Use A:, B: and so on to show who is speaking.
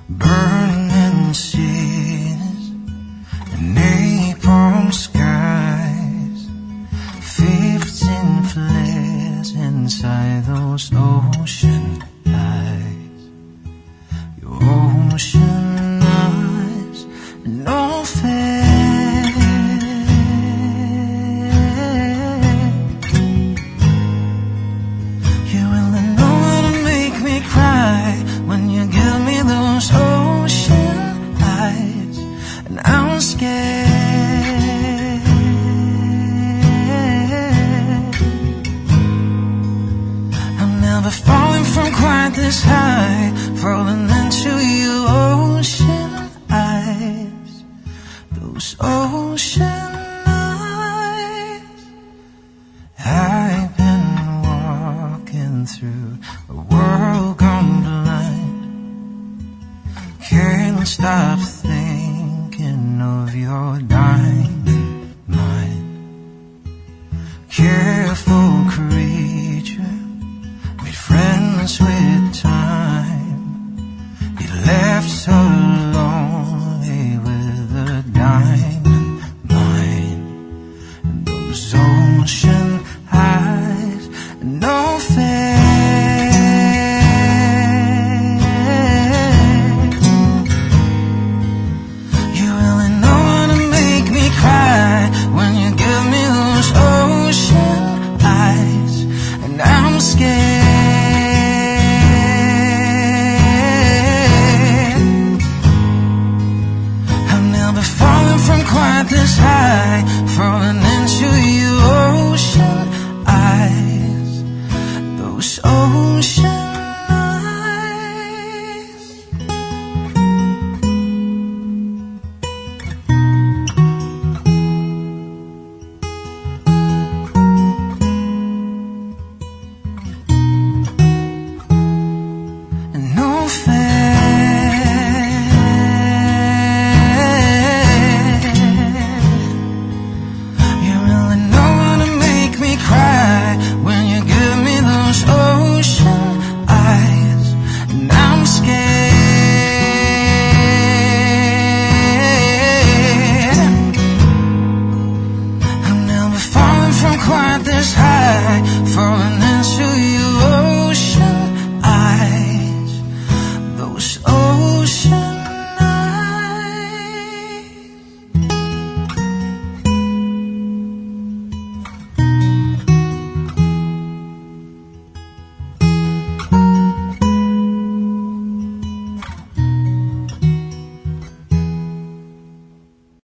A: burning seas and napalm skies, 15 flares inside those ocean eyes. Your ocean eyes, no fair. You really know how to make me cry when you give me those ocean eyes, and I'm scared. I'm never falling from quite this high, falling into your ocean eyes, those ocean eyes. I've been walking through a world gone blind, can't stop thinking of your diamond mind. Careful creature, made friends with time. He left so lonely with a diamond mind. And those ocean eyes, no fair. You really know how to make me cry when you give me those ocean eyes, and I'm scared. I'm never falling from quite this high, falling into your ocean eyes, those ocean eyes. And no fair. You really know how to make me cry when you give me those ocean eyes, and I'm scared. I'm never falling from quite this high, falling into you